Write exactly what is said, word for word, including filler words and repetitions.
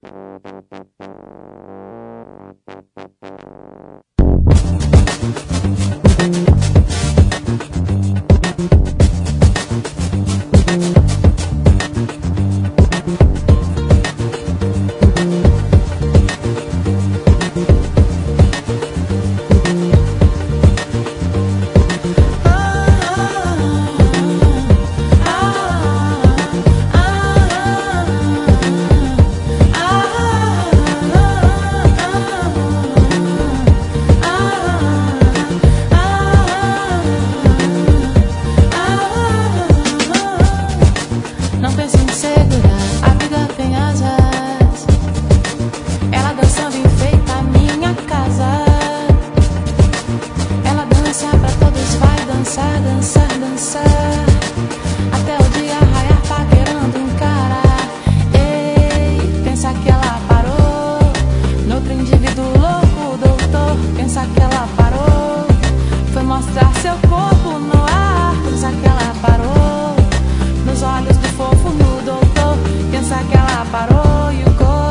Não pense em segurar, a vida tem asas. Ela dançando enfeita a minha casa. Ela dança pra todos, vai dançar, dançar, dançar até o dia raiar, paquerando um cara. Ei, pensa que ela parou noutro indivíduo louco, doutor. Pensa que ela parou, foi mostrar seu corpo no ar. Pensa que ela parou nos olhos do fofo no doutor. Pensa que ela parou e o corpo